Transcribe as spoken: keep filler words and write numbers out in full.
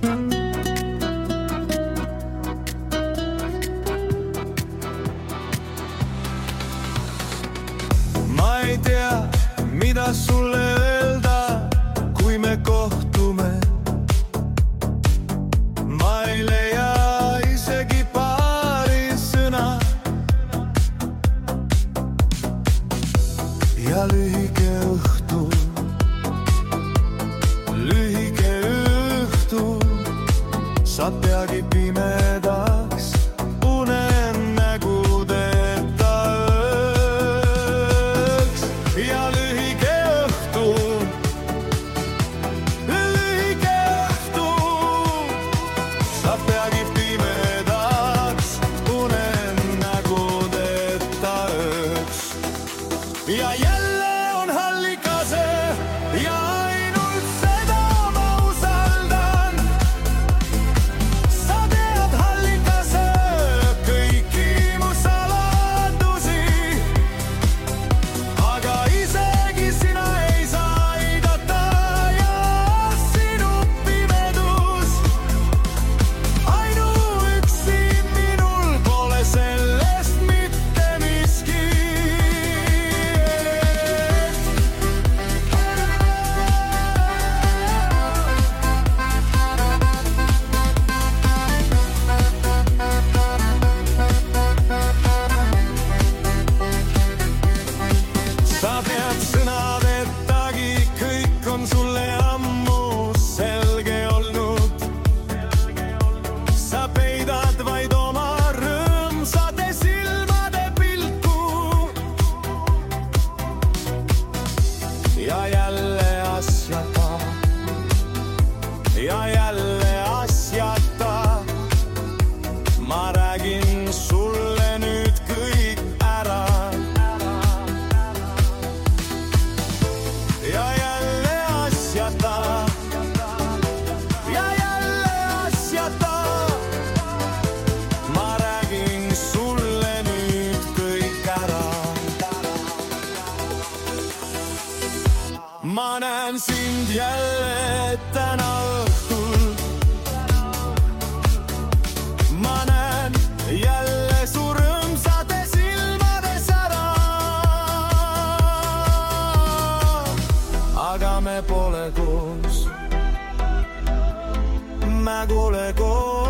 Ma ei tea, mida sulle öelda, kui me kohtume. Ma ei leia isegi paari sõna. Ja lühike õhtu, lühike õhtu saab peagi pimedaks, unen nägudeta ööks. Ja lühike õhtu, lühike õhtu saab peagi pimedaks, unen nägudeta ööks. Ja jälle on hallikase ja ainult seda ma usaldan. Sa tead, hallikase, kõiki mu saladusi, aga isegi sina ei saa aidata ja sinu pimedus ainuüksi minul pole sellest mitte miski. Sa pead sõnadetagi, kõik on sulle ammu selge olnud. Sa peidad vaid oma rõõmsade silmade pilku. Ja jälle asjata, ja jälle asjata ma räägin sulle nüüd kõik ära. Ja jälle asjata, ja jälle asjata ma räägin sulle nüüd kõik ära. Ma näen sind jälle täna õhtul. Ma näen jälle su rõõmsade silmades ära. Aga me pole koos, me pole koos.